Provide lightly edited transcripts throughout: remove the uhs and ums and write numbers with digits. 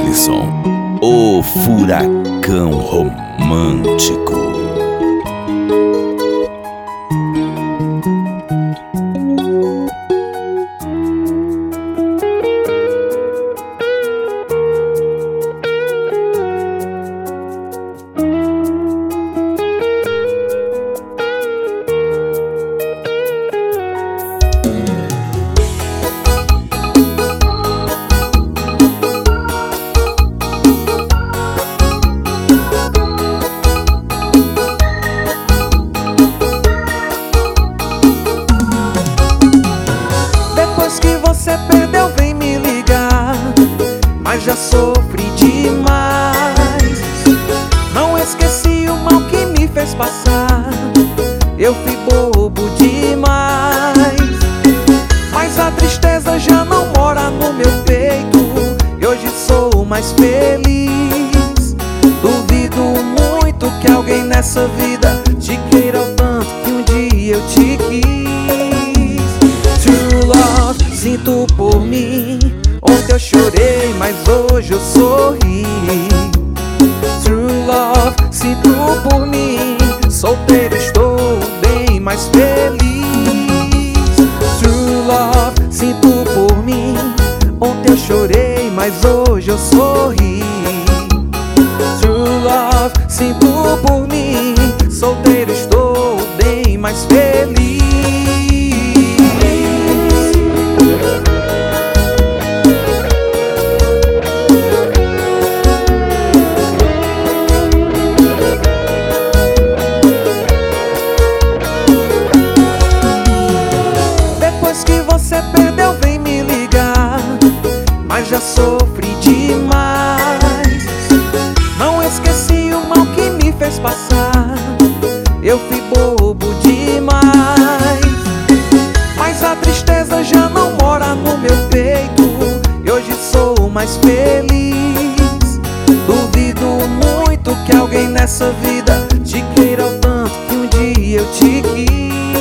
Dalisson, o furacão romântico. Você perdeu, vem me ligar, mas já sofri demais. Não esqueci o mal que me fez passar, eu fui bobo demais. Mas a tristeza já não mora no meu peito, e hoje sou mais feliz. Duvido muito que alguém nessa vida te queira o tanto que um dia eu te quis. True love, sinto por mim. Ontem eu chorei, mas hoje eu sorri. True love, sinto por mim. Solteiro estou bem mais feliz. True love, sinto por mim. Ontem eu chorei, mas hoje eu sorri. True love, sinto por mim. Solteiro estou bem mais feliz. Você perdeu, vem me ligar, mas já sofri demais. Não esqueci o mal que me fez passar, eu fui bobo demais. Mas a tristeza já não mora no meu peito, e hoje sou mais feliz. Duvido muito que alguém nessa vida te queira o tanto que um dia eu te quis.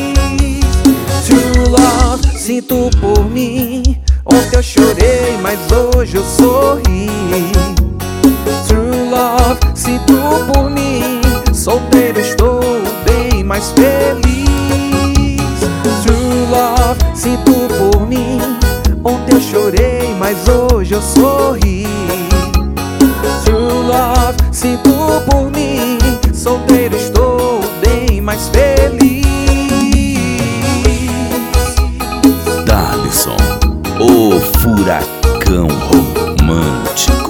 True love, sinto por mim. Ontem eu chorei, mas hoje eu sorri. True love, sinto por mim. Solteiro estou bem mais feliz. True love, sinto por mim. Ontem eu chorei, mas hoje eu sorri. True love, sinto por mim. Solteiro estou bem mais feliz. Dalisson, o furacão romântico.